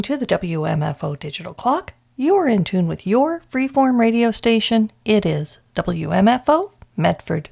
To the WMFO Digital Clock. You are in tune with your freeform radio station. It is WMFO Medford.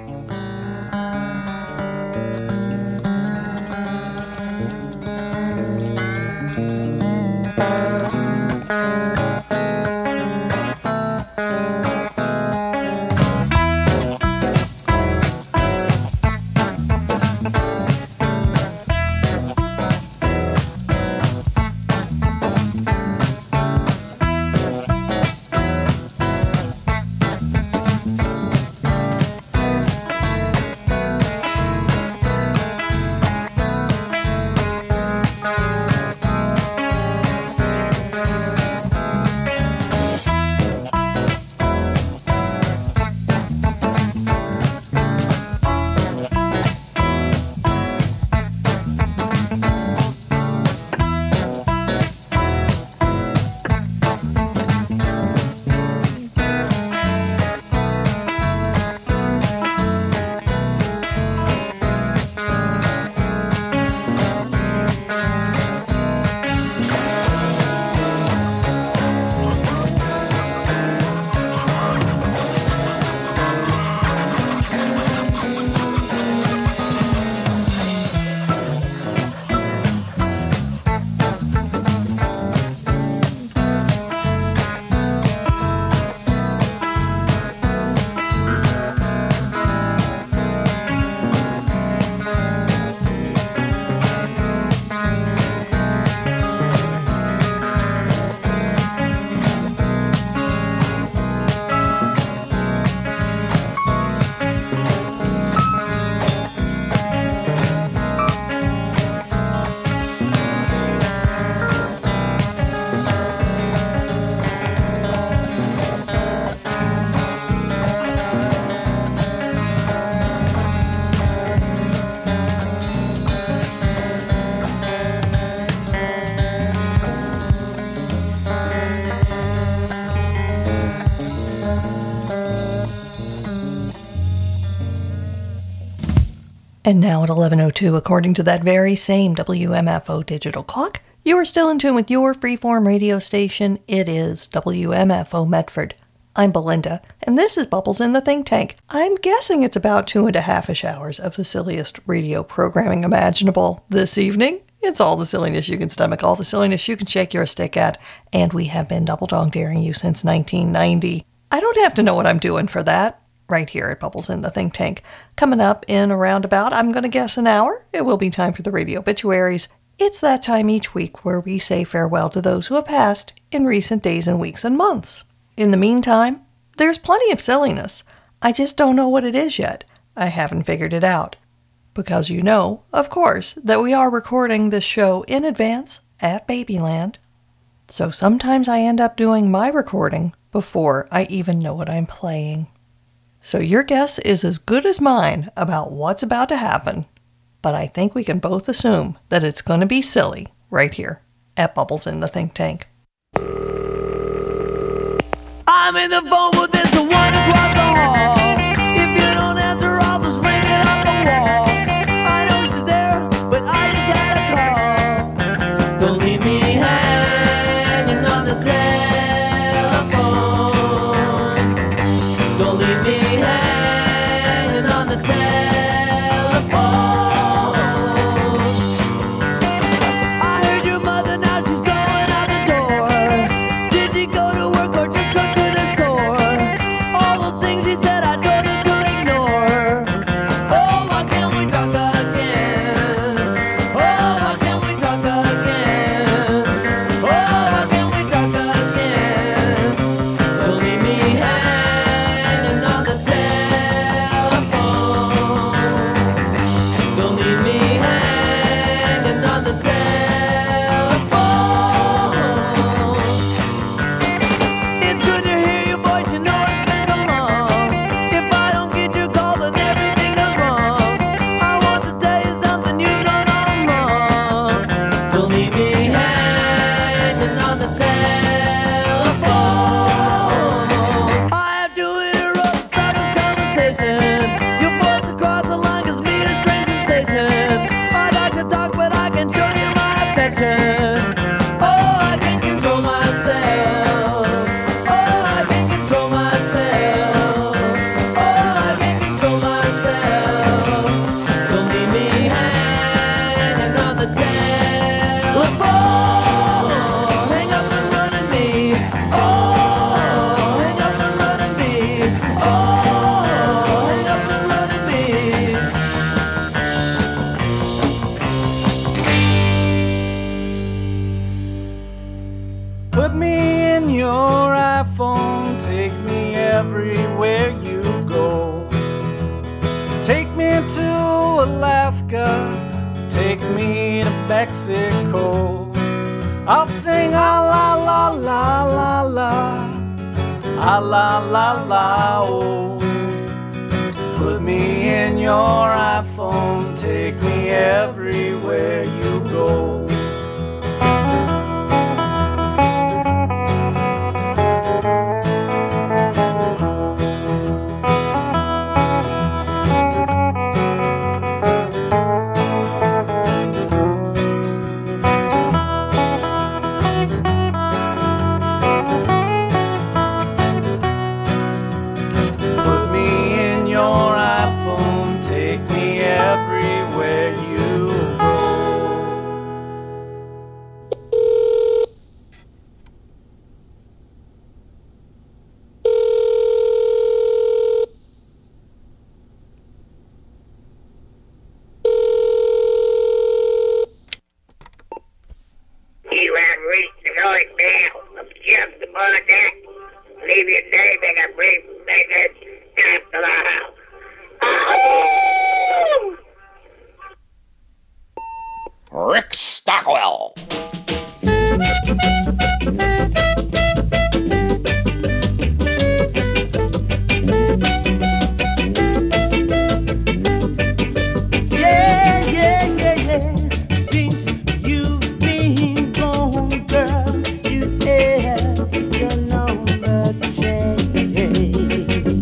And now at 11:02, according to that very same WMFO digital clock, you are still in tune with your freeform radio station. It is WMFO Medford. I'm Belinda, and this is Bubbles in the Think Tank. I'm guessing it's about 2.5-ish hours of the silliest radio programming imaginable this evening. It's all the silliness you can stomach, all the silliness you can shake your stick at, and we have been double dog daring you since 1990. I don't have to know what I'm doing for that. Right here at Bubbles in the Think Tank. Coming up in around about, I'm going to guess an hour, it will be time for the radio obituaries. It's that time each week where we say farewell to those who have passed in recent days and weeks and months. In the meantime, there's plenty of silliness. I just don't know what it is yet. I haven't figured it out. Because you know, of course, that we are recording this show in advance at Babyland. So sometimes I end up doing my recording before I even know what I'm playing. So your guess is as good as mine about what's about to happen, but I think we can both assume that it's going to be silly right here at Bubbles in the Think Tank. I'm in the phone with this the one across the hall. If you don't answer, I'll just ring it up the wall. I know she's there, but I just had a call. Don't leave me hanging on the telephone. Don't leave me hanging on the telephone. I heard your mother, now she's going out the door. Did you go to work or just come to the store? All those things she said I told her to ignore. Oh, why can't we talk again? Oh, why can't we talk again? Oh, why can't we talk again? Put me in your iPhone, take me everywhere you go. Take me to Alaska, take me to Mexico. I'll sing a la la la la la, a la la la oh. Put me in your iPhone, take me everywhere you go. Everywhere you go. You have reached the voicemail of Jeff the Barnett. Leave your name and a brief message after the house. Rick Stockwell. Yeah, yeah, yeah, yeah. Since you've been gone, girl, you have your number changed.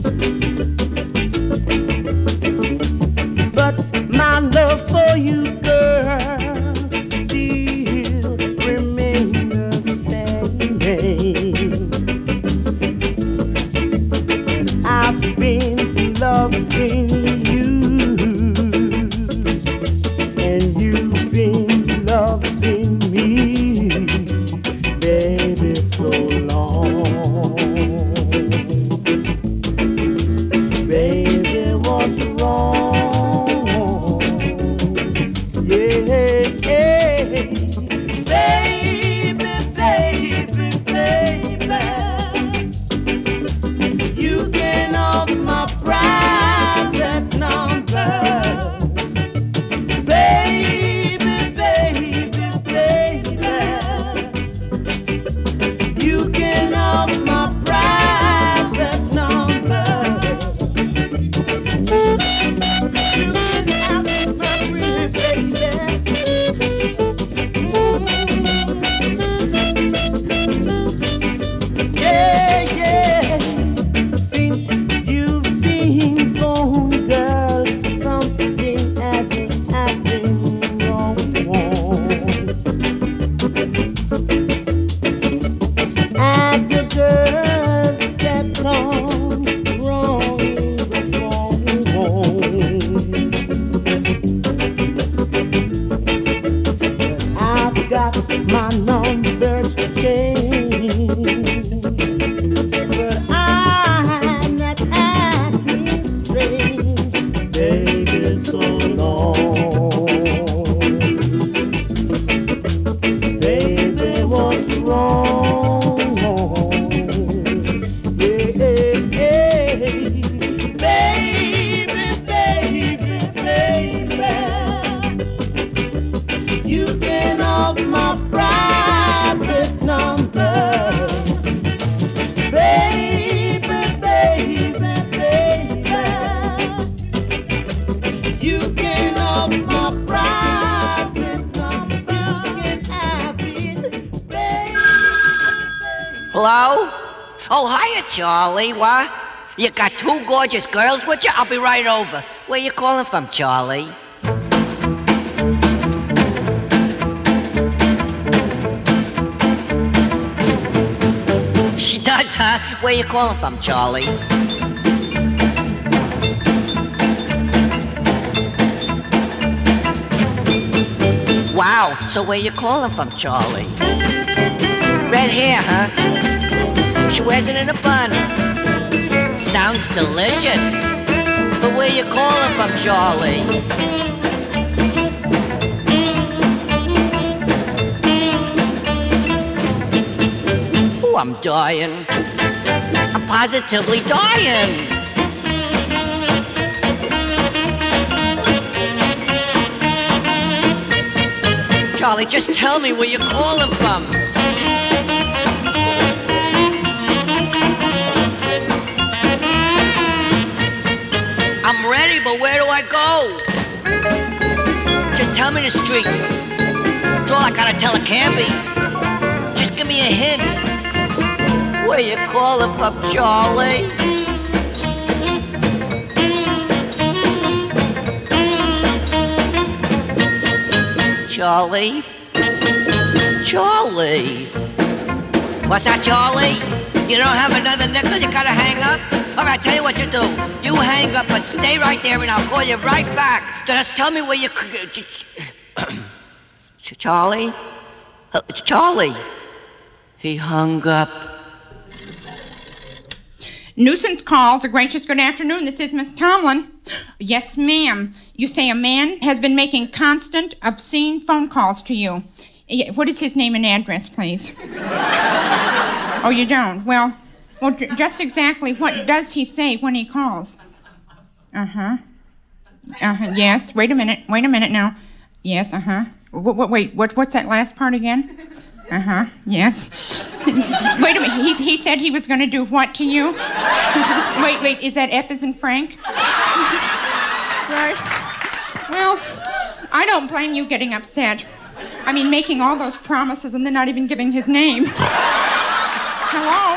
But my love for you, girl, still remains the same. I've been loving you, and you've been loving me, baby, so long. Baby, what's wrong? Yeah, yeah. Baby, baby, baby, you can off my private number. Baby, baby, baby, you can off my private number. You can have my pretty baby. Yeah, yeah. Since you've been gone, girl, something hasn't happened wrong. And the girls that come wrong in the phone. I've got my numbers changed, but I'm not acting strange, baby, so long. Baby, what's wrong? Yeah, yeah. Baby, baby, baby, you can off my private number. Baby, baby, baby, you can off my private number. You can have it, baby. Hello? Oh, hiya, Charlie. What? You got two gorgeous girls with you? I'll be right over. Where you calling from, Charlie? She does, huh? Where you calling from, Charlie? Wow, so where you calling from, Charlie? Red hair, huh? She wears it in a bun. Sounds delicious. But where you calling from, Charlie? I'm dying. I'm positively dying. Charlie, just tell me where you're calling from. I'm ready, but where do I go? Just tell me the street. That's all I gotta tell a cabbie. Just give me a hint. Where you calling from, Charlie? Charlie? Charlie? What's that, Charlie? You don't have another nickel? You gotta hang up? All right, tell you what you do. You hang up and stay right there and I'll call you right back. Just tell me where you... Charlie? Charlie? He hung up. Nuisance calls. A gracious good afternoon. This is Miss Tomlin. Yes, ma'am. You say a man has been making constant, obscene phone calls to you. What is his name and address, please? Oh, you don't? Well, just exactly what does he say when he calls? Yes. Wait a minute now. Yes, Wait, what's that last part again? Yes. Wait a minute, he said he was going to do what to you? Wait, is that F as in Frank? Right. Well, I don't blame you getting upset. I mean, making all those promises and then not even giving his name. Hello?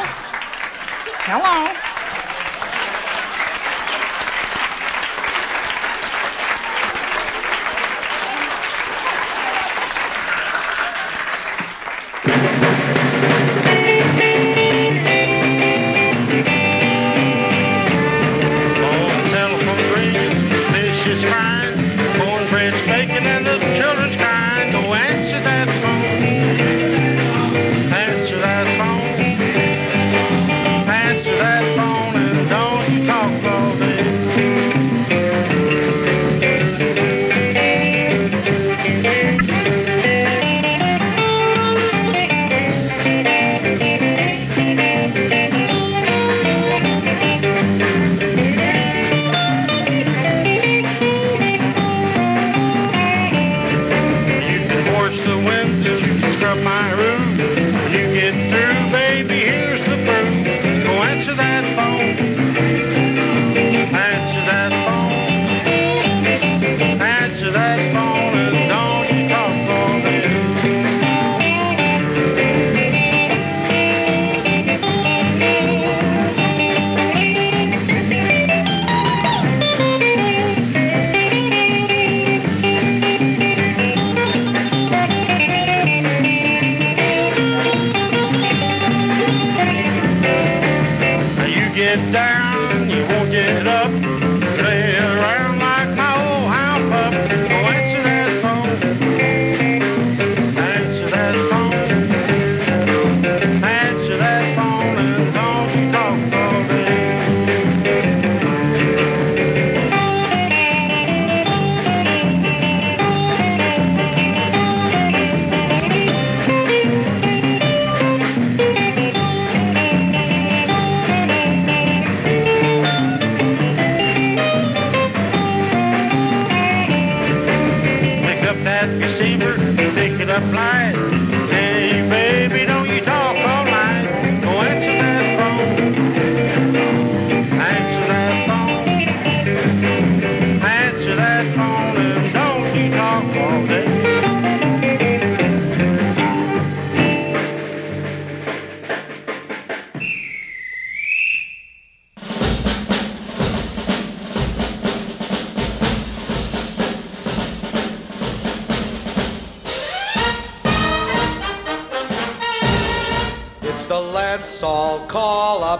Let's all call up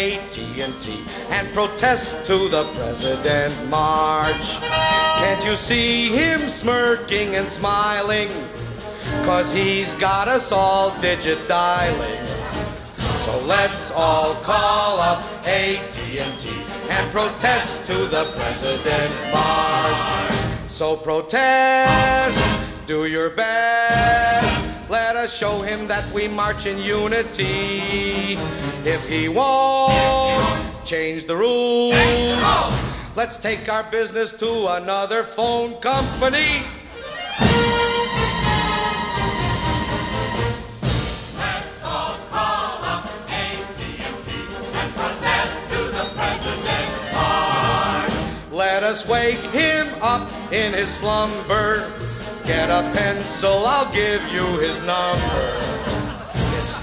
AT&T and protest to the President March. Can't you see him smirking and smiling? 'Cause he's got us all digit dialing. So let's all call up AT&T and protest to the President March. So protest, do your best. Let us show him that we march in unity. If he won't change the rules, let's take our business to another phone company. Let's all call up AT&T and protest to the President March. Let us wake him up in his slumber. Get a pencil, I'll give you his number. It's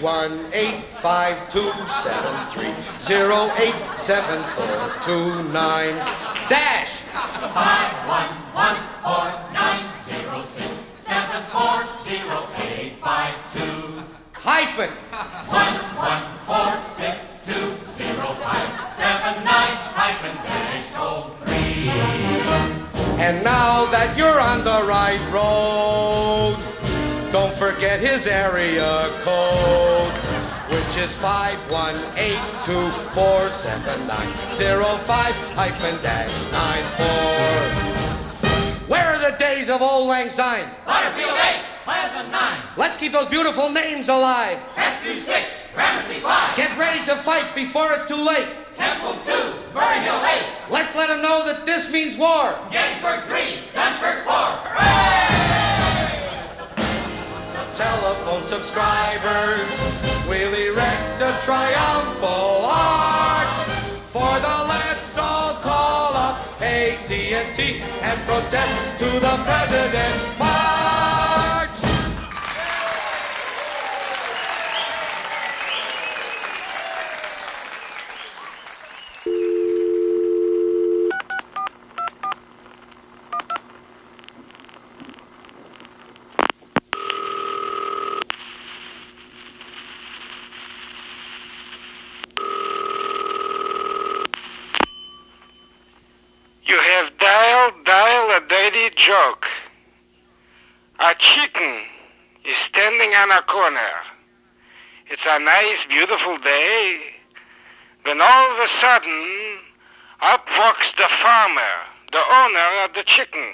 318-527-3087-429 dash 511-496-740852 hyphen 114620579-03. And now that you're on the right road, don't forget his area code, which is 518-247-90-5-94. Where are the days of Old Lang Syne? Butterfield 8, Pleasant 9, Let's keep those beautiful names alive. Rescue 6, Gramercy 5, Get ready to fight before it's too late. Temple 2, Murray Hill 8, Let's let them know that this means war. Gettysburg 3, Dunkirk 4. Hooray! Telephone subscribers will erect a triumphal arch for the Let's All Call Up AT&T and protest to the President March. You have dialed a dirty joke. A chicken is standing on a corner. It's a nice, beautiful day. Then all of a sudden, up walks the farmer, the owner of the chicken.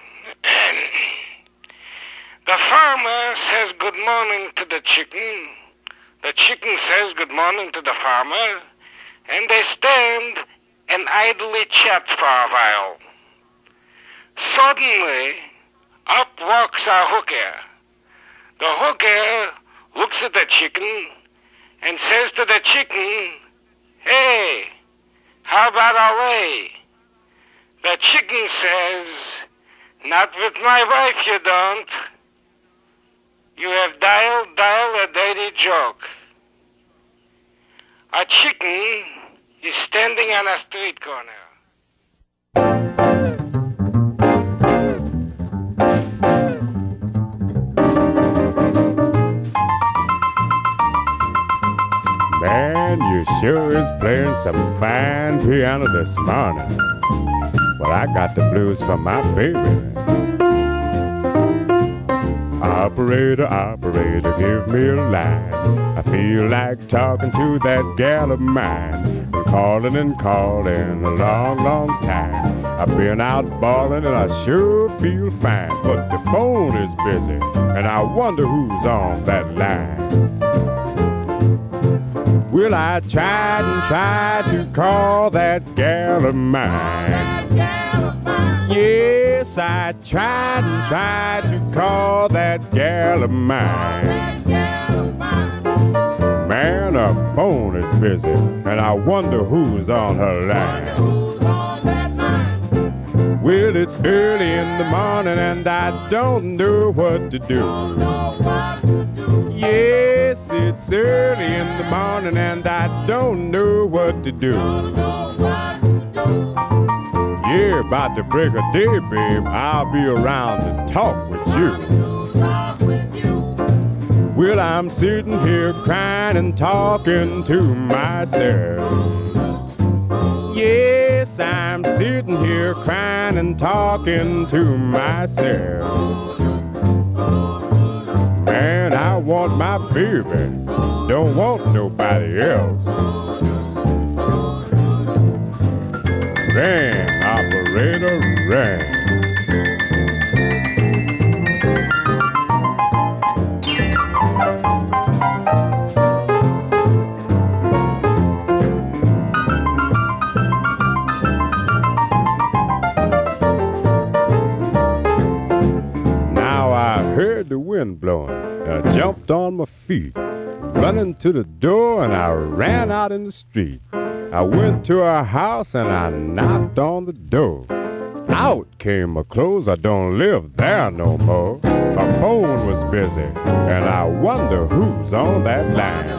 The farmer says good morning to the chicken. The chicken says good morning to the farmer. And they stand and idly chat for a while. Suddenly, up walks a hooker. The hooker looks at the chicken and says to the chicken, "Hey, how about a lay?" The chicken says, "Not with my wife, you don't. You have dialed a dirty joke." A chicken is standing on a street corner. Man, you sure is playing some fine piano this morning. Well, I got the blues from my baby. Operator, operator, give me a line. I feel like talking to that gal of mine. Been calling and calling a long, long time. I've been out balling and I sure feel fine. But the phone is busy and I wonder who's on that line. Well, I tried and tried to call that gal of mine. Yes, I tried and tried to call that gal of mine. Man, her phone is busy, and I wonder who's on her line. Well, it's early in the morning, and I don't know what to do. Yes, it's early in the morning, and I don't know what to do. Yeah, about the break of day, babe, I'll be around to talk with you. Well, I'm sitting here crying and talking to myself. Yes, I'm sitting here crying and talking to myself. Man, I want my baby, don't want nobody else. Ring, operator, ring. feet. Running to the door and I ran out in the street. I went to her house and I knocked on the door. Out came my clothes, I don't live there no more. My phone was busy and I wonder who's on that line.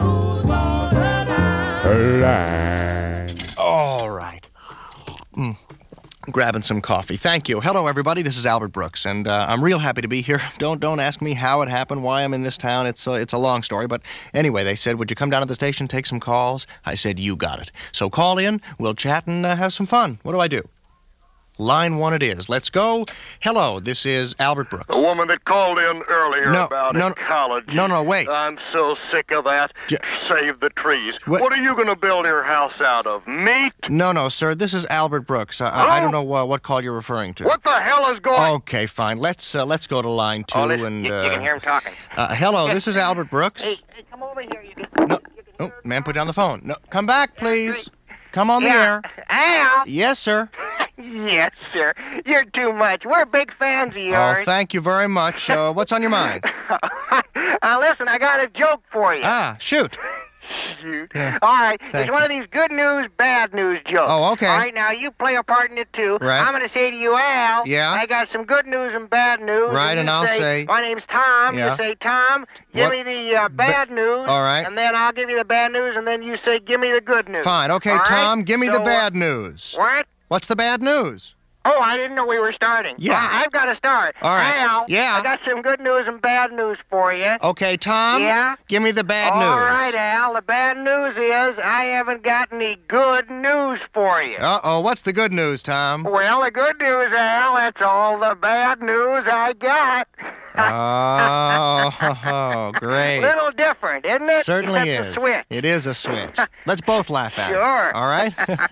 All right. Grabbing some coffee. Thank you. Hello, everybody. This is Albert Brooks, and I'm real happy to be here. Don't ask me how it happened, why I'm in this town. It's a long story, but anyway, they said, would you come down to the station, take some calls? I said, you got it. So call in, we'll chat, and have some fun. What do I do? Line 1 it is. Let's go. Hello, this is Albert Brooks. The woman that called in earlier about college. No, wait. I'm so sick of that. Save the trees. What are you going to build your house out of? Meat? No, sir. This is Albert Brooks. I don't know what call you're referring to. What the hell is going on? Okay, fine. Let's go to line 2 and... You can hear him talking. Hello, this is Albert Brooks. Hey, come over here. You can... No. Oh, man, put down the phone. No, come back, please. Come on the air. Al? Yes, sir. Yes, sir. You're too much. We're big fans of yours. Oh, thank you very much. What's on your mind? Listen, I got a joke for you. Shoot. Shoot. Yeah. All right. Thank It's one of these good news, bad news jokes. Oh, okay. All right, now you play a part in it, too. Right. I'm going to say to you, Al, Yeah. I got some good news and bad news. Right, and I'll say... My name's Tom. Yeah. You say, Tom, give me the bad news. All right. And then I'll give you the bad news, and then you say, give me the good news. Fine. Okay, All right? Tom, give me the So, bad news. What? What's the bad news? Oh, I didn't know we were starting. Yeah. Well, I've got to start. All right. Al, Yeah. I got some good news and bad news for you. Okay, Tom. Yeah? Give me the bad news. All right, Al. The bad news is I haven't got any good news for you. Uh-oh. What's the good news, Tom? Well, the good news, Al, that's all the bad news I got. Oh, great. Little different, isn't it? Certainly Except is. the switch. It is a switch. Let's both laugh at it. Sure. All right?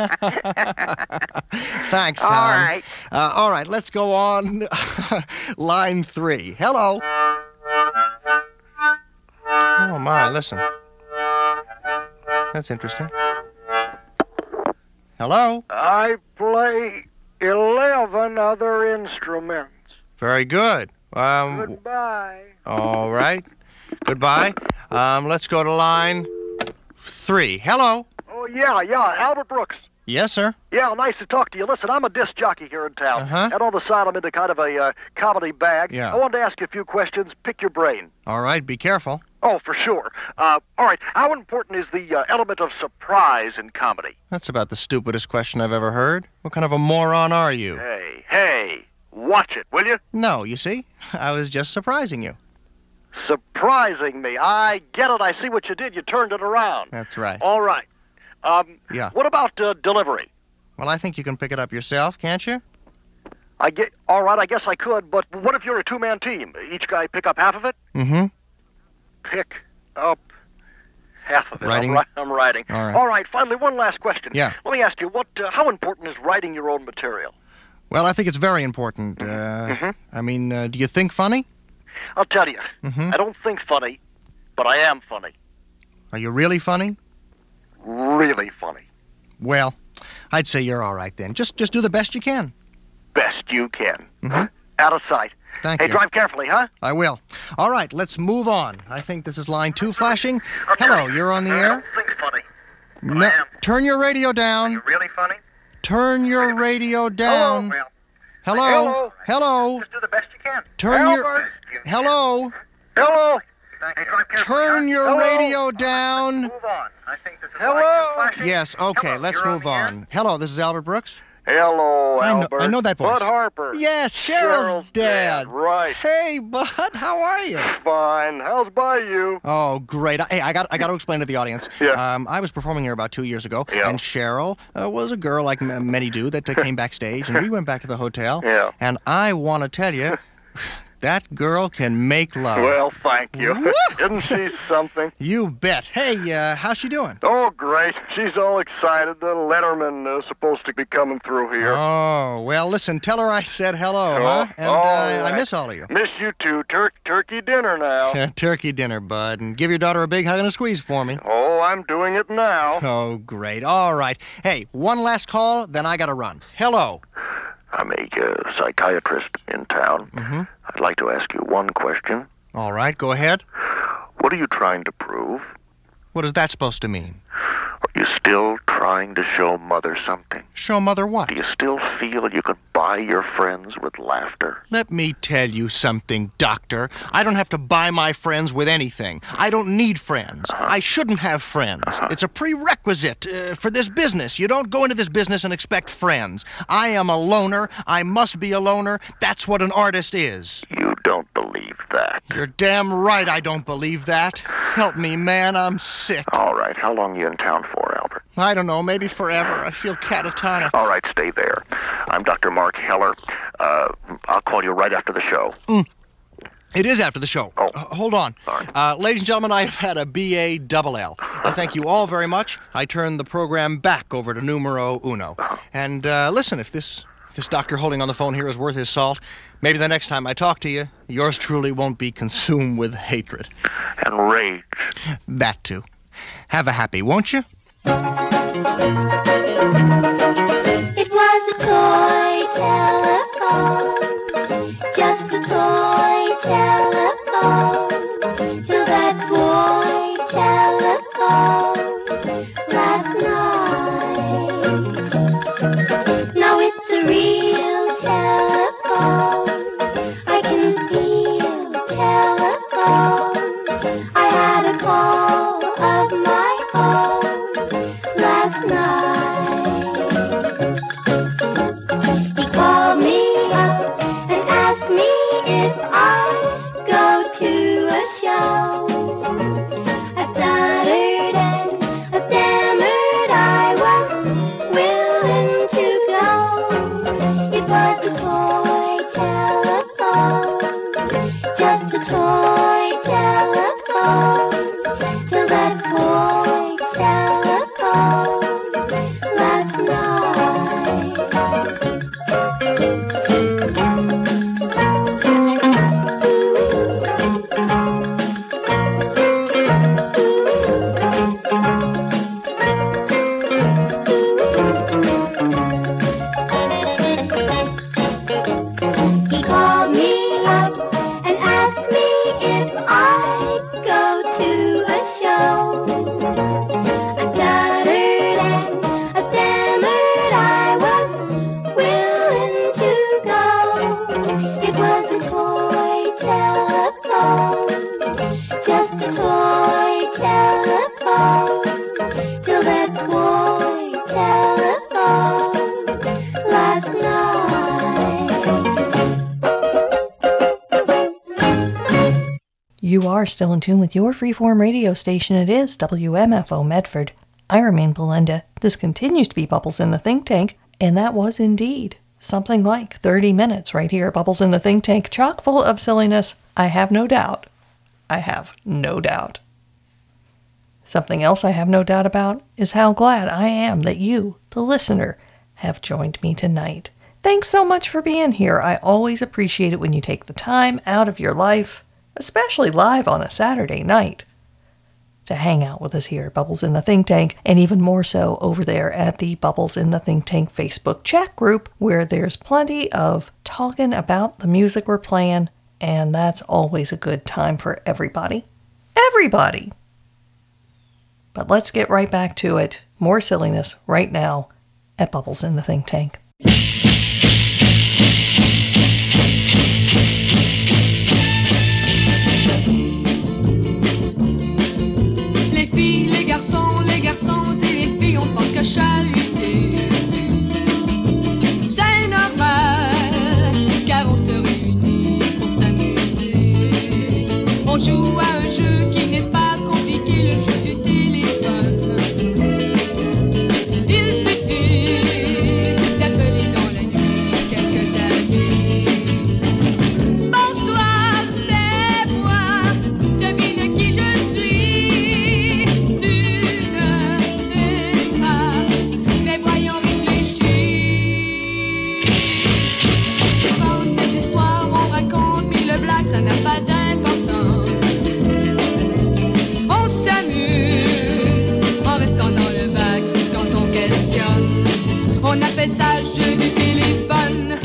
Thanks, Tom. All right. All right, let's go on. Line 3. Hello. Oh, my, listen. That's interesting. Hello? I play 11 other instruments. Very good. Goodbye. All right. Goodbye. Let's go to line 3. Hello. Oh, yeah, Albert Brooks. Yes, sir. Yeah, nice to talk to you. Listen, I'm a disc jockey here in town. And on the side, I'm into kind of a comedy bag. Yeah. I wanted to ask you a few questions. Pick your brain. All right, be careful. Oh, for sure. All right, how important is the element of surprise in comedy? That's about the stupidest question I've ever heard. What kind of a moron are you? Hey, watch it, will you? No, you see? I was just surprising you. Surprising me. I get it. I see what you did. You turned it around. That's right. All right. Yeah. What about delivery? Well, I think you can pick it up yourself, can't you? All right, I guess I could, but what if you're a two-man team? Each guy pick up half of it? Mm-hmm. Pick up half of it. Writing? I'm writing. All right. Finally, one last question. Yeah. Let me ask you, how important is writing your own material? Well, I think it's very important. I mean, do you think funny? I'll tell you. I don't think funny, but I am funny. Are you really funny? Really funny. Well, I'd say you're all right then. Just do the best you can. Best you can. Out of sight. Thank you. Hey, drive carefully, huh? I will. All right, let's move on. I think this is line 2 flashing. Hello, you're on the air? I don't think funny. No, turn your radio down. Are you really funny? Turn your radio down. Hello? Hello? Just do the best you can. Turn your... Hello? Hello? Hey, drive carefully, Turn your Hello? radio down. Move on. I think this is flashing. Yes, okay, Hello, let's you're move on. Hello, this is Albert Brooks. Hello, Albert. I know that voice. Bud Harper. Yes, Cheryl's dad. Right. Hey, Bud, how are you? Fine. How's Bayou? Oh, great. Hey, I got to explain to the audience. Yeah. I was performing here about 2 years ago, Yeah. and Cheryl was a girl like many do that came backstage, and we went back to the hotel. Yeah. And I want to tell you, that girl can make love. Well, thank you. Isn't she something? You bet. Hey, how's she doing? Oh, great. She's all excited. The Letterman is supposed to be coming through here. Oh, well, listen, tell her I said hello, huh? And all I right. miss all of you. Miss you too. Turkey dinner now. Turkey dinner, Bud. And give your daughter a big hug and a squeeze for me. Oh, I'm doing it now. Oh, great. All right. Hey, one last call, then I got to run. Hello. I'm a psychiatrist in town. I'd like to ask you one question. All right, go ahead. What are you trying to prove? What is that supposed to mean? Are you still trying to show Mother something? Show Mother what? Do you still feel you could buy your friends with laughter? Let me tell you something, Doctor. I don't have to buy my friends with anything. I don't need friends. I shouldn't have friends. It's a prerequisite for this business. You don't go into this business and expect friends. I am a loner. I must be a loner. That's what an artist is. You don't believe that. You're damn right I don't believe that. Help me, man. I'm sick. All right. How long are you in town for, Albert? I don't know. Maybe forever. I feel catatonic. All right. Stay there. I'm Dr. Mark Heller. I'll call you right after the show. It is after the show. Oh. Hold on. Sorry. Ladies and gentlemen, I have had a B.A.double-L. I thank you all very much. I turn the program back over to numero uno. And listen, if this doctor holding on the phone here is worth his salt, maybe the next time I talk to you, yours truly won't be consumed with hatred. And rage. That too. Have a happy, won't you? It was a toy telephone, just a toy telephone, till that boy telephoned last night. Now it's a real telephone, I can feel telephone. I had a call of my own last night. He called me up and asked me if I'd go to a show. I stuttered and I stammered, I was willing to go. It was a toy telephone, just a toy telephone, till that boy telephoned last night. He called me up and asked me if I'd go to a show. I stuttered and I stammered, I was willing to go. It was a toy telephone, just a toy telephone, till that boy telephoned last night. You are still in tune with your freeform radio station. It is WMFO Medford. I remain Belinda. This continues to be Bubbles in the Think Tank, and that was indeed something like 30 minutes right here at Bubbles in the Think Tank, chock full of silliness. I have no doubt. I have no doubt. Something else I have no doubt about is how glad I am that you, the listener, have joined me tonight. Thanks so much for being here. I always appreciate it when you take the time out of your life, especially live on a Saturday night, to hang out with us here at Bubbles in the Think Tank, and even more so over there at the Bubbles in the Think Tank Facebook chat group, where there's plenty of talking about the music we're playing, and that's always a good time for everybody. Everybody! But let's get right back to it. More silliness right now at Bubbles in the Think Tank. Les garçons et les filles, on pense que chaluter, c'est normal, car on se réunit pour s'amuser. On joue à un jeu qui n'est pas compliqué, le jeu du téléphone. Il suffit d'appeler dans la nuit quelques amis. Bonsoir, c'est moi, devine qui je suis. Ça n'a pas d'importance. On s'amuse en restant dans le bac quand on questionne. On appelle ça jeu du téléphone.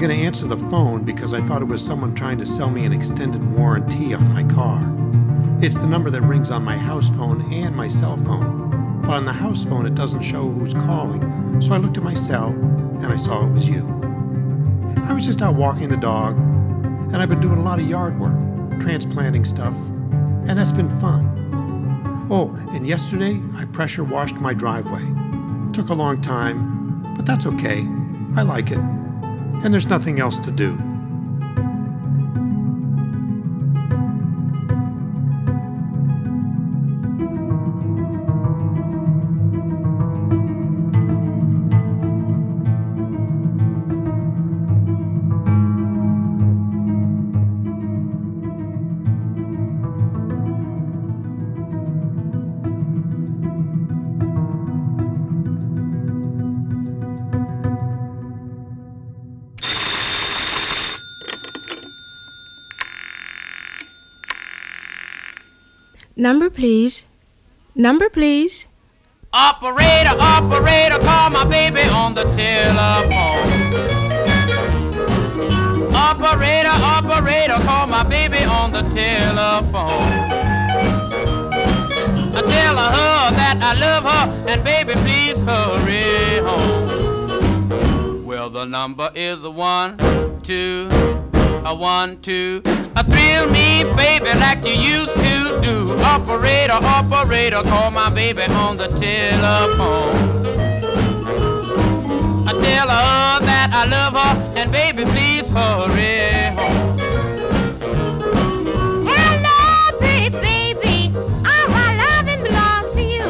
going to answer the phone because I thought it was someone trying to sell me an extended warranty on my car. It's the number that rings on my house phone and my cell phone. But on the house phone, it doesn't show who's calling. So I looked at my cell, and I saw it was you. I was just out walking the dog, and I've been doing a lot of yard work, transplanting stuff, and that's been fun. Oh, and yesterday, I pressure washed my driveway. Took a long time, but that's okay. I like it. And there's nothing else to do. Number, please. Number, please. Operator, operator, call my baby on the telephone. Operator, operator, call my baby on the telephone. I tell her that I love her, and baby, please hurry home. Well, the number is 1 2 1 2. Thrill me, baby, like you used to do. Operator, operator, call my baby on the telephone. I tell her that I love her, and baby, please hurry home. Hello, pretty baby, all my loving belongs to you.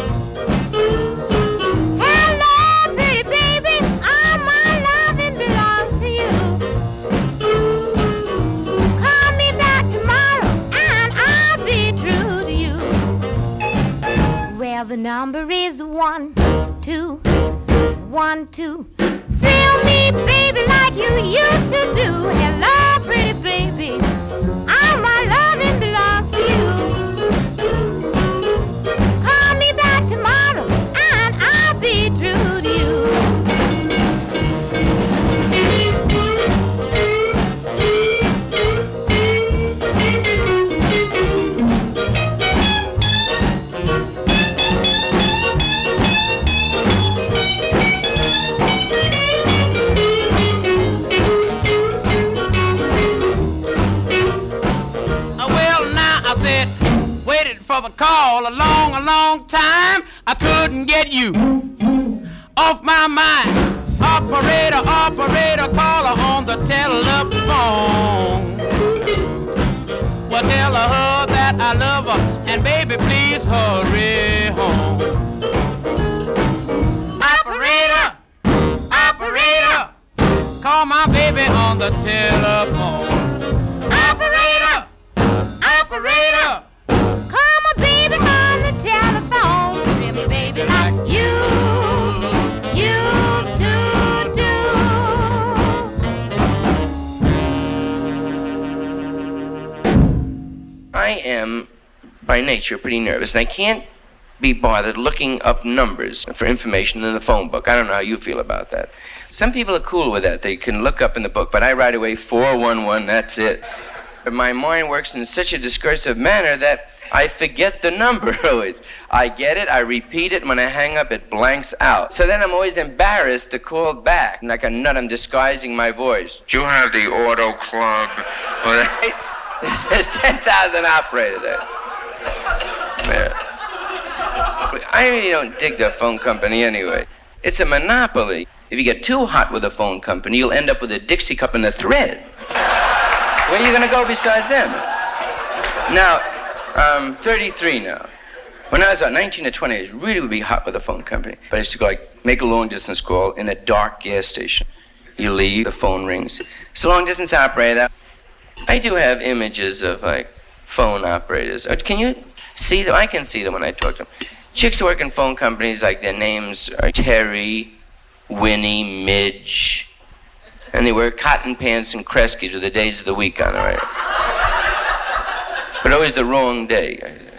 Hello, pretty baby, all my loving belongs to you. Call me back tomorrow, and I'll be true to you. Well, the number is 1 2 1 2. Thrill me, baby, like you used to do. Hello, pretty baby, all my loving belongs to you. Call me back tomorrow, and I'll be true to you. For the call a long time, I couldn't get you off my mind. Operator, operator, call her on the telephone. Well, tell her that I love her, and baby, please hurry home. Operator, operator, call my baby on the telephone. Operator, operator, Baby on the telephone, thrill me, baby, like you used to do. I am, by nature, pretty nervous, and I can't be bothered looking up numbers for information in the phone book. I don't know how you feel about that. Some people are cool with that. They can look up in the book, but I write away 411, that's it. But my mind works in such a discursive manner that I forget the number always. I get it, I repeat it, and when I hang up, it blanks out. So then I'm always embarrassed to call back. Like a nut, I'm disguising my voice. Do you have the Auto Club? Right? There's 10,000 operators there. Yeah. I really don't dig the phone company anyway. It's a monopoly. If you get too hot with a phone company, you'll end up with a Dixie cup and a thread. Where are you going to go besides them? Now, I'm 33 now. When I was about 19 or 20, I really would be hot with a phone company. But I used to go, make a long-distance call in a dark gas station. You leave, the phone rings. It's a long-distance operator. I do have images of, phone operators. Can you see them? I can see them when I talk to them. Chicks who work in phone companies, their names are Terry, Winnie, Midge. And they wear cotton pants and Kresge's with the days of the week on it, right? But always the wrong day.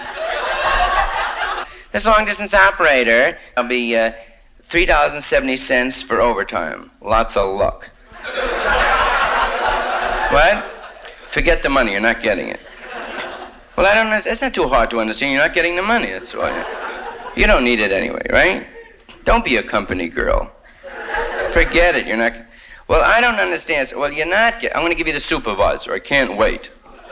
This long-distance operator, I'll be $3.70 for overtime. Lots of luck. What? Forget the money, you're not getting it. Well, I don't know, it's not too hard to understand. You're not getting the money, that's all. You don't need it anyway, right? Don't be a company girl. Forget it, you're not... Well, I don't understand. Well, you're not... I'm going to give you the supervisor. I can't wait.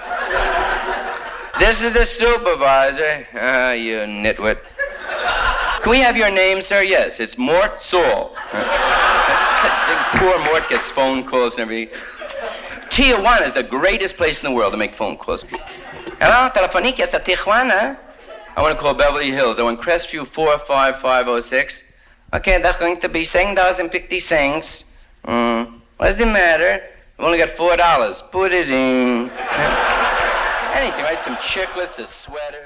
This is the supervisor. Ah, you nitwit. Can we have your name, sir? Yes, it's Mort Saul. Poor Mort gets phone calls and everything. Tijuana is the greatest place in the world to make phone calls. Hello, Telefonica, it's Tijuana. I want to call Beverly Hills. I want Crestview 45506. Okay, that's going to be $6.50. What's the matter? I've only got $4. Put it in. Anything, right? Some chiclets, a sweater.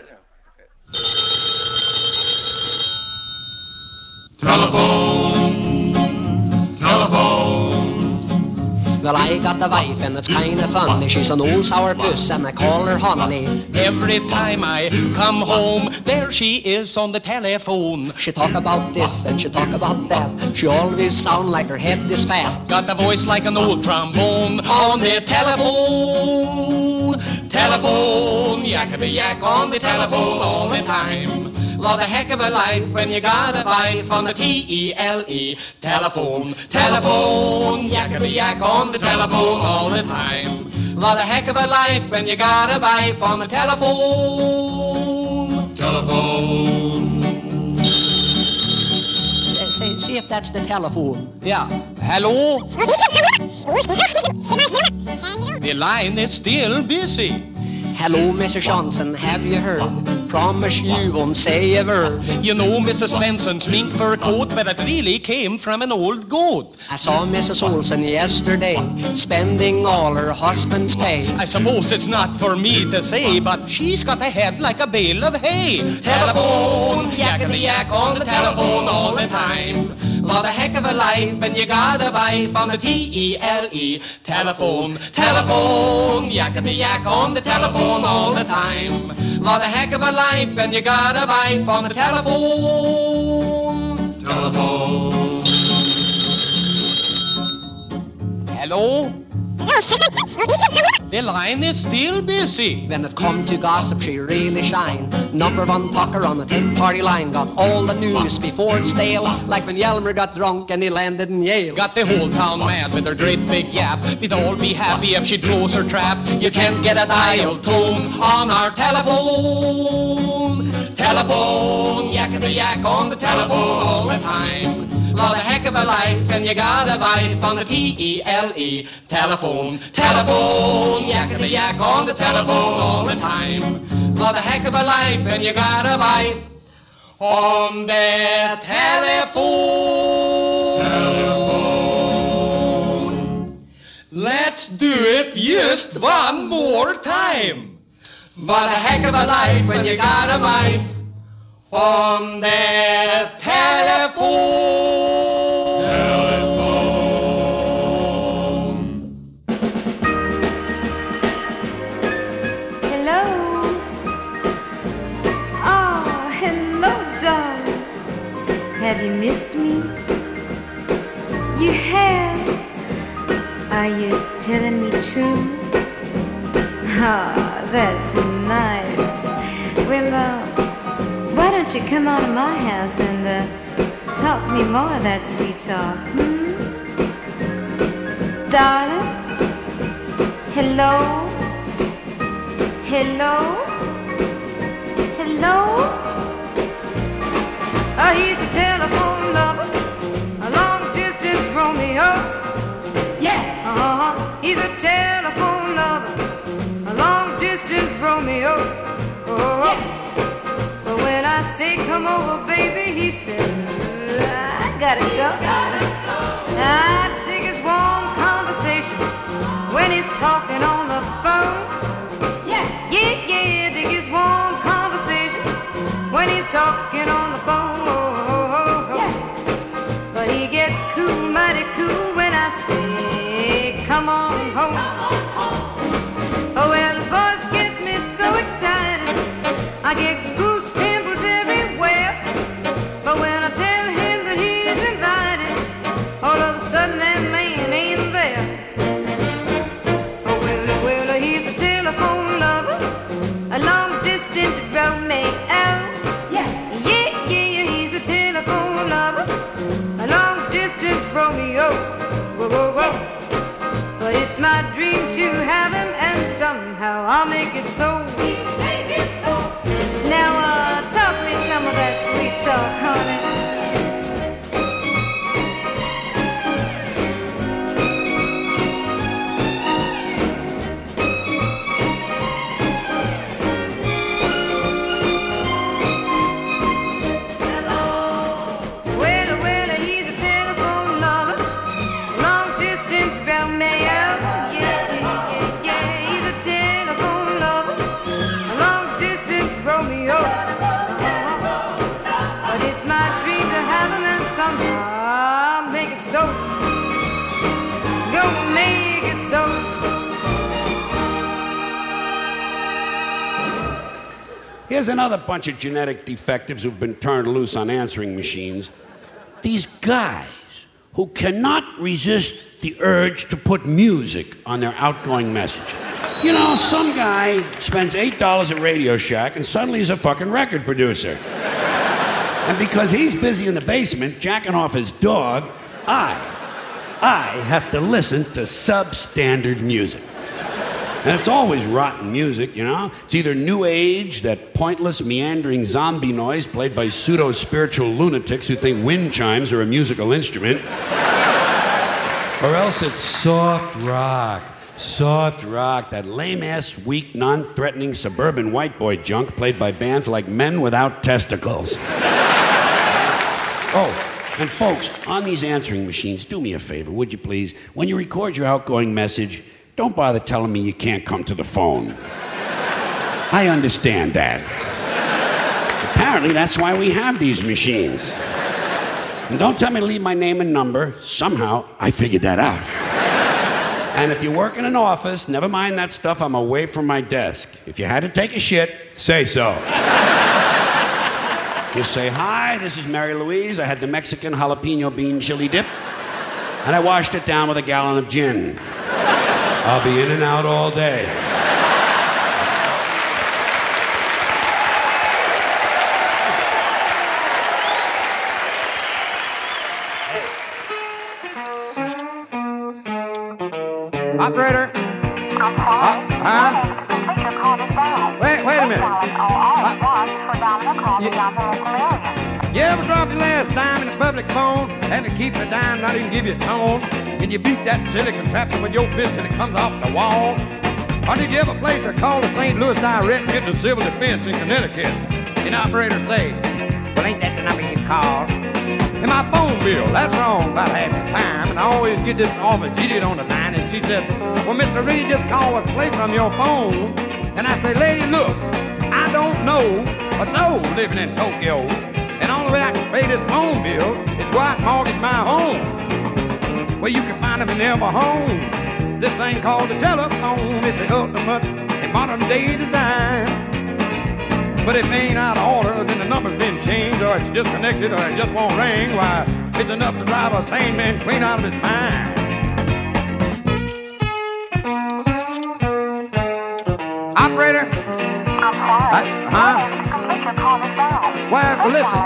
Well, I got a wife and it's kind of funny. She's an old sour puss and I call her honey. Every time I come home, there she is on the telephone. She talk about this and she talk about that. She always sound like her head is fat. Got a voice like an old trombone on the telephone. Telephone, yakety-yak on the telephone all the time. What a heck of a life when you got a wife on the T-E-L-E. Telephone, telephone, yakety-yak on the telephone all the time. What a heck of a life when you got a wife on the telephone. Telephone. See if that's the telephone. Yeah. Hello? The line is still busy. Hello, Mr. Johnson, have you heard? Promise you won't say a word. You know Mrs. Svensson's mink fur coat, but it really came from an old goat. I saw Mrs. Olson yesterday, spending all her husband's pay. I suppose it's not for me to say, but she's got a head like a bale of hay. Telephone, yakety-yak on the telephone all the time. What a heck of a life when you got a wife on the T-E-L-E. Telephone, telephone, yakety-yak on the telephone all the time. What a heck of a life when you got a wife on the telephone. Telephone. Hello? The line is still busy. When it come to gossip, she really shine. Number one talker on the 10-party line. Got all the news before it's stale. Like when Yelmer got drunk and he landed in Yale. Got the whole town mad with her great big yap. We'd all be happy if she'd close her trap. You can't get a dial tone on our telephone. Telephone, yakety-yak on the telephone all the time. What a heck of a life, and you got a wife on the T-E-L-E. Telephone, telephone, yakety-yak on the telephone all the time. What a heck of a life, and you got a wife on the telephone. Telephone. Let's do it just one more time. What a heck of a life, when you got a wife on the telephone. Hello. Oh, hello, darling. Have you missed me? You have. Are you telling me true? Ah, that's nice. Well, why don't you come out of my house and talk me more of that sweet talk, Darling? Hello? Hello? Hello? Oh, he's a telephone lover, a long-distance Romeo. Yeah! Uh-huh. He's a telephone lover, a long-distance Romeo. Oh, yeah. But when I say come over, baby, he says, I gotta go. I dig his warm conversation when he's talking on the phone. Yeah, yeah, dig his warm conversation when he's talking on the phone. Yeah. But he gets cool, mighty cool when I say, come on home. Oh, well, his voice gets me so excited, I get goose pimples everywhere. But when I tell him that he's invited, all of a sudden that man ain't there. Oh, I'll make it so. Now, talk me some of that sweet talk, honey. I'll make it so. Gonna make it so. Here's another bunch of genetic defectives who've been turned loose on answering machines. These guys who cannot resist the urge to put music on their outgoing message. You know, some guy spends $8 at Radio Shack and suddenly he's a fucking record producer. And because he's busy in the basement jacking off his dog, I have to listen to substandard music. And it's always rotten music, you know? It's either new age, that pointless, meandering zombie noise played by pseudo-spiritual lunatics who think wind chimes are a musical instrument. Or else it's soft rock. Soft rock, that lame-ass, weak, non-threatening suburban white boy junk played by bands like Men Without Testicles. Oh, and folks, on these answering machines, do me a favor, would you please? When you record your outgoing message, don't bother telling me you can't come to the phone. I understand that. Apparently, that's why we have these machines. And don't tell me to leave my name and number. Somehow, I figured that out. And if you work in an office, never mind that stuff, I'm away from my desk. If you had to take a shit, say so. Just say, hi, this is Mary Louise. I had the Mexican jalapeno bean chili dip, and I washed it down with a gallon of gin. I'll be in and out all day. Operator? Wait a minute. You ever drop your last dime in a public phone? Had to keep the dime, not even give you a tone? Can you beat that silly contraption with your fist till it comes off the wall? Or did you ever place a call to St. Louis Direct and get the civil defense in Connecticut? And operator say, well, ain't that the number you called? And my phone bill, that's wrong about half the time. And I always get this office idiot on the line, and she said, well, Mr. Reed, just call us play from your phone. And I say, lady, look, I don't know a soul living in Tokyo. And the only way I can pay this phone bill is go out and mortgage my home. Well, you can find them in every home. This thing called the telephone is the ultimate in modern day design. But if it ain't out of order, then the number's been changed, or it's disconnected, or it just won't ring. Why, it's enough to drive a sane man clean out of his mind. Operator? Well, listen.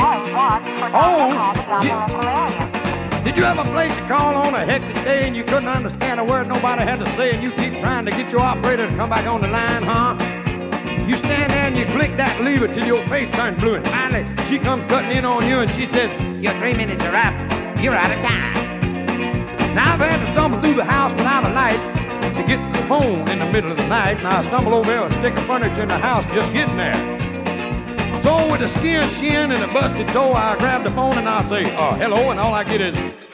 Did you ever place a call on a hectic day and you couldn't understand a word nobody had to say, and you keep trying to get your operator to come back on the line, huh? You stand there and you flick that lever till your face turns blue, and finally she comes cutting in on you and she says, your 3 minutes are up. You're out of time. Now I've had to stumble through the house without a light to get the phone in the middle of the night. Now I stumble over there with a stick of furniture in the house just getting there. So with a skin shin and a busted toe, I grab the phone and I say, hello, and all I get is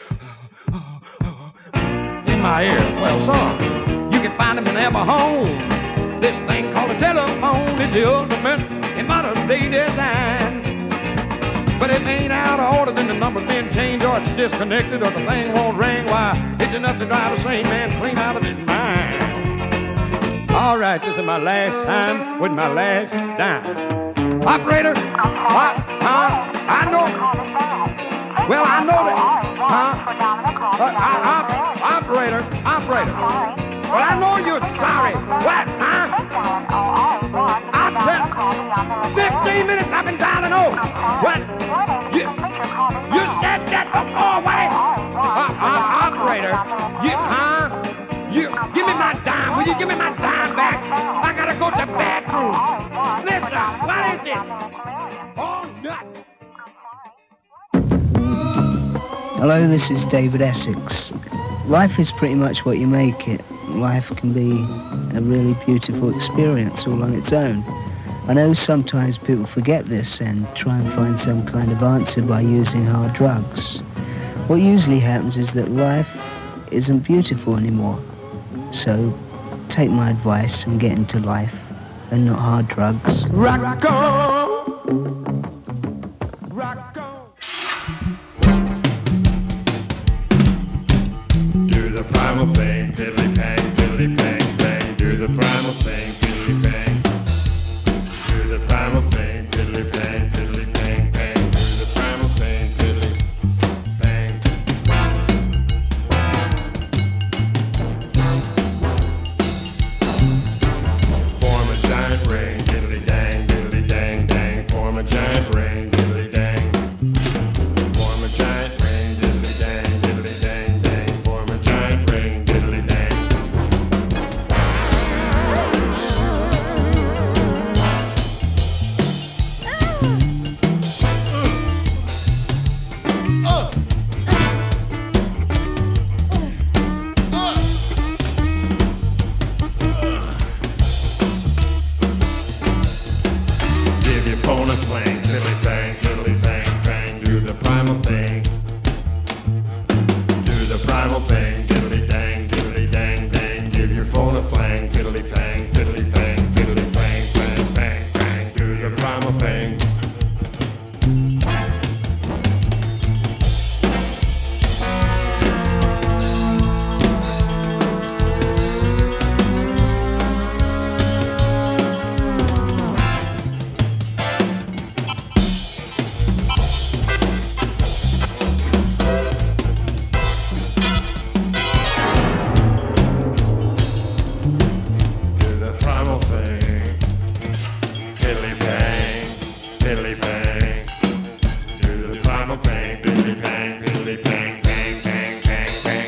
in my ear. Well, son, you can find them in every home. This thing called a telephone is the ultimate in modern day design. But if it ain't out of order, then the number's been changed, or it's disconnected, or the thing won't ring. Why, it's enough to drive a sane man clean out of his mind. All right, this is my last time with my last dime. Operator? I know. Well, I know that. Operator. Well, I know you're sorry. What, huh? 15 minutes I've been dialing over. What? You said that before, what? Operator. You give me my dime. Will you you give me my dime back? I gotta go to the bathroom. Listen, what is this? Oh, nuts. Hello, this is David Essex. Life is pretty much what you make it. Life can be a really beautiful experience all on its own. I know sometimes people forget this and try and find some kind of answer by using hard drugs. What usually happens is that life isn't beautiful anymore. So take my advice and get into life and not hard drugs. Rock on. Do the primal thing, piddly pang, piddly pang, pang. Do the primal thing, piddly pang. Do the primal thing, piddly pang, piddly pang, pang. Do the primal thing, piddly pang. Form a giant ring, diddly dang, diddly dang, dang. Form a giant ring, diddly dang. Form a giant ring, diddly dang, diddly dang, dang. Form a giant ring, diddly dang. Give your phone a fling, fiddly fang, fiddly fang, fang. Do the primal thing. Do the primal thing, diddly dang, diddly dang, dang. Give your phone a flang, fiddly fang, fiddly fang, fiddly fang, fang, fang, fang. Do the primal thing. Do the primal thing. Piddly bang, piddly bang. Do the primal thing, piddly bang, piddly bang, bang, bang, bang, bang.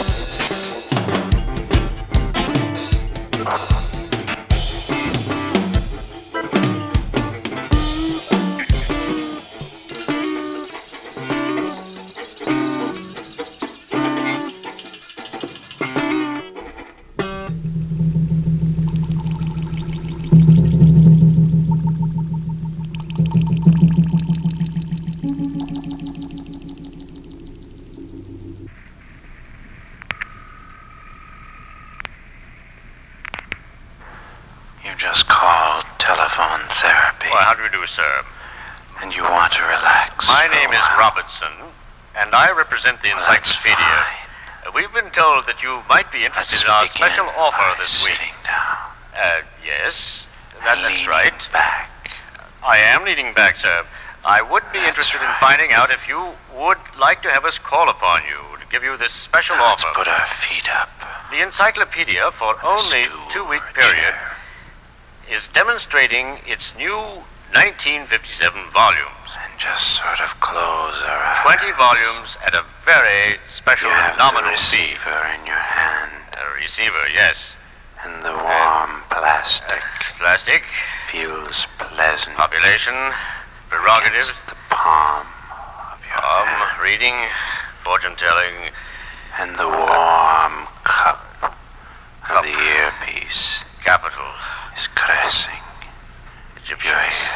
You just called telephone therapy. Well, how do you do, sir? And you want to relax. My name is Robertson, and I represent the Encyclopedia. We've been told that you might be interested in our special offer this week. Yes, that's right. Back. I am leaning back, sir. I would be interested in finding out if you would like to have us call upon you to give you this special offer. Let's put our feet up. The Encyclopedia, for only a 2-week period, is demonstrating its new 1957 volumes. And just sort of close our eyes. 20 volumes at a very special You have nominal the fee. receiver in your hand. A receiver, yes. And the warm plastic. Plastic. Feels pleasant. Population. Prerogatives. The palm of your hand. Reading. Fortune telling. And the warm cup of the earpiece. Capital. Is caressing. It's your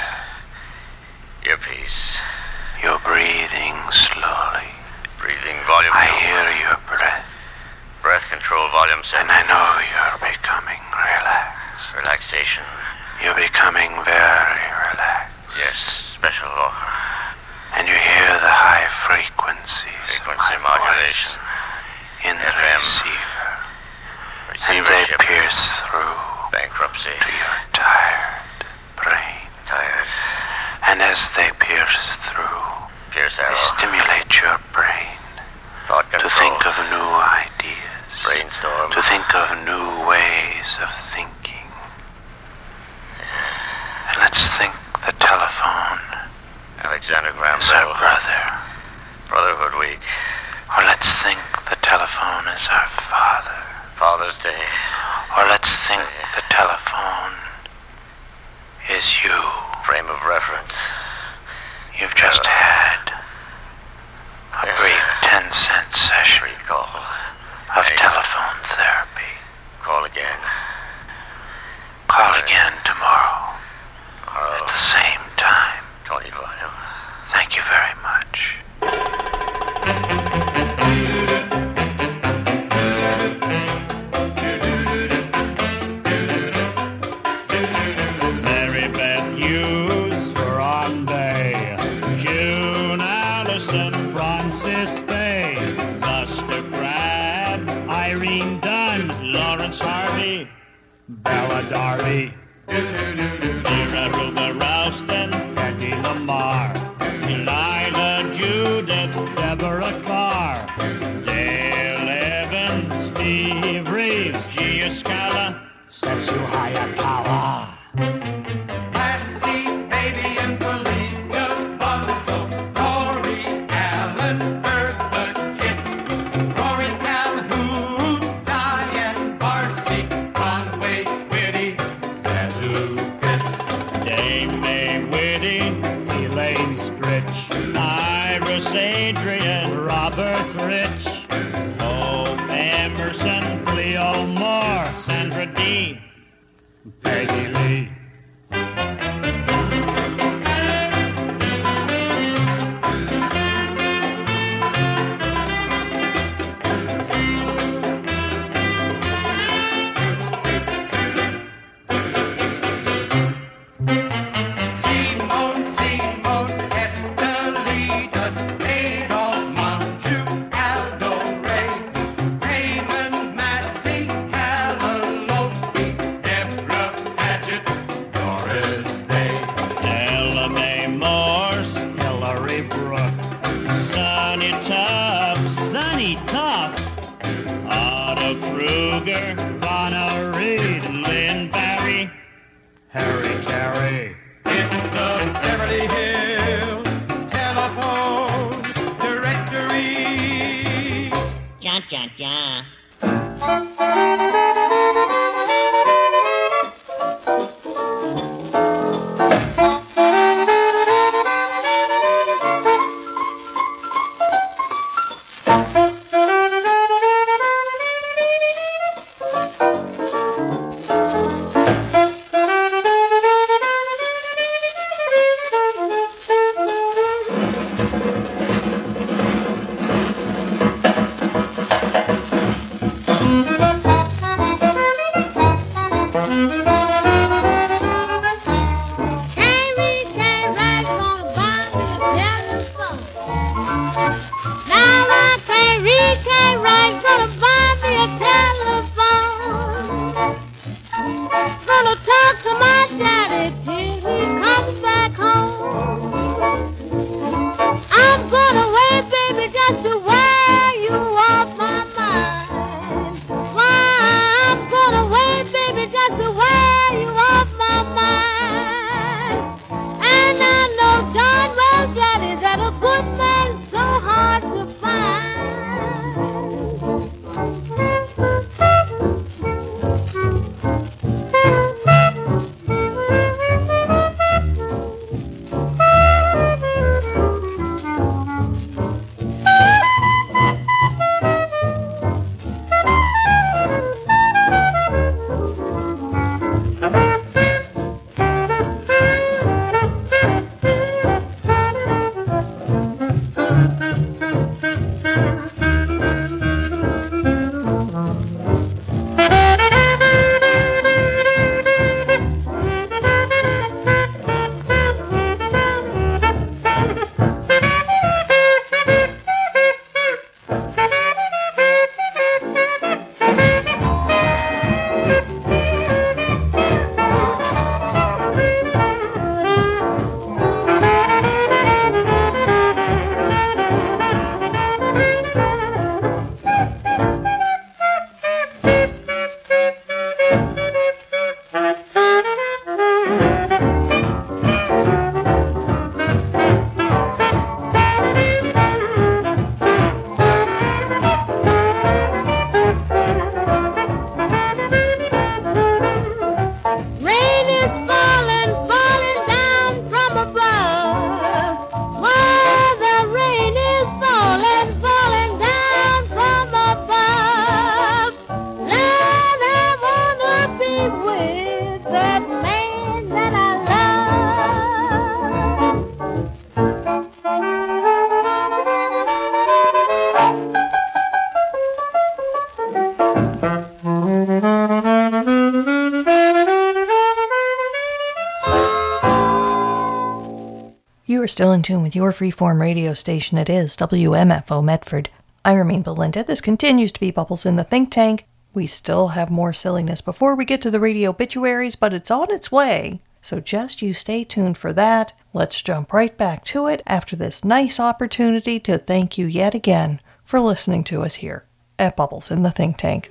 earpiece. You're breathing slowly. Breathing volume. I hear your breath. Breath control volume 7. And I know you're becoming relaxed. Relaxation. You're becoming very relaxed. Yes, special offer. And you hear the high frequencies Frequency modulation. in the FM. receiver. And they pierce through bankruptcy to your tired brain. Tired. And as they pierce through, Pierce they arrow. stimulate your brain Thought to control. think of new ideas, Brainstorm. to think of new ways of thinking. And let's think the telephone Alexander Graham is our Bell. brother. Brotherhood Week. Or let's think the telephone is our father. Father's Day. Or let's think the telephone is you. Frame of reference. You've just had a brief 10-cent session of telephone therapy. Call again. Call again tomorrow at the same time. 25. Thank you very much. Mary Beth Hughes, Grande, June Allison, Francis Day, Buster Crabbe, Irene Dunn, Lawrence Harvey, Bella Darby, Vera Ruba Ralston, Peggy Lamar, Delilah Judith, Deborah Carr, Dale Evans, Steve Reeves, Gia Scala, Setsu Hayakawa. Lassie, Baby, and Felicia, Bonzo, Rory, Allen, Bertha, Kit, Rory Calhoun, Diane Barcy, Conway Twitty, Zazu Pitts, Dame May Whitty, Elaine Stritch, Iris Adrian, Robert Rich, Hope Emerson, Cleo Moore, Sandra Dee, Peggy Lee. Simone, Estelita, Adolphe Monjou, Aldo Ray, Raymond Massey, Hallelujah, Deborah Paget, Doris Day, Ella Mae Morse, Hillary Brooke, Sonny Tufts, Otto Kruger, Vanna Reed, Lynn Barry, Harry Carey. It's the Beverly Hills Telephone Directory. Cha cha cha. You are still in tune with your freeform radio station. It is WMFO Medford. I remain Belinda. This continues to be Bubbles in the Think Tank. We still have more silliness before we get to the radio obituaries, but it's on its way. So just you stay tuned for that. Let's jump right back to it after this nice opportunity to thank you yet again for listening to us here at Bubbles in the Think Tank.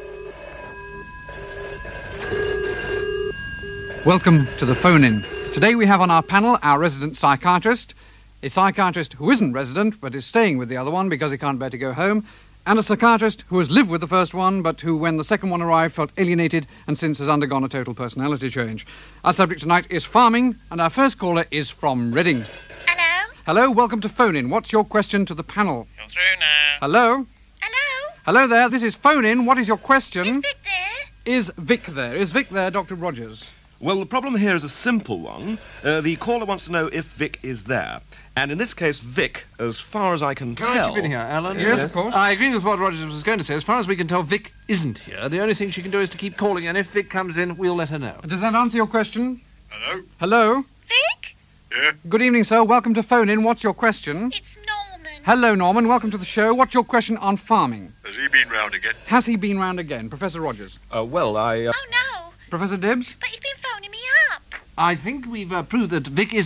Welcome to the phone-in. Today we have on our panel our resident psychiatrist, a psychiatrist who isn't resident but is staying with the other one because he can't bear to go home, and a psychiatrist who has lived with the first one but who, when the second one arrived, felt alienated and since has undergone a total personality change. Our subject tonight is farming, and our first caller is from Reading. Hello? Hello, welcome to phone-in. What's your question to the panel? You're through now. Hello? Hello? Hello there, this is phone-in. What is your question? Is Vic there? Is Vic there? Is Vic there, Dr. Rogers? Well, the problem here is a simple one. The caller wants to know if Vic is there. And in this case, Vic, as far as I can tell... Can I chip in here, Alan? Yes, of course. I agree with what Rogers was going to say. As far as we can tell, Vic isn't here. The only thing she can do is to keep calling, and if Vic comes in, we'll let her know. Does that answer your question? Hello? Hello? Vic? Yeah? Good evening, sir. Welcome to Phone In. What's your question? It's Norman. Hello, Norman. Welcome to the show. What's your question on farming? Has he been round again? Has he been round again? Professor Rogers. I... Oh, no. Professor Dibbs? But he's been phoning me up. I think we've proved that Vic is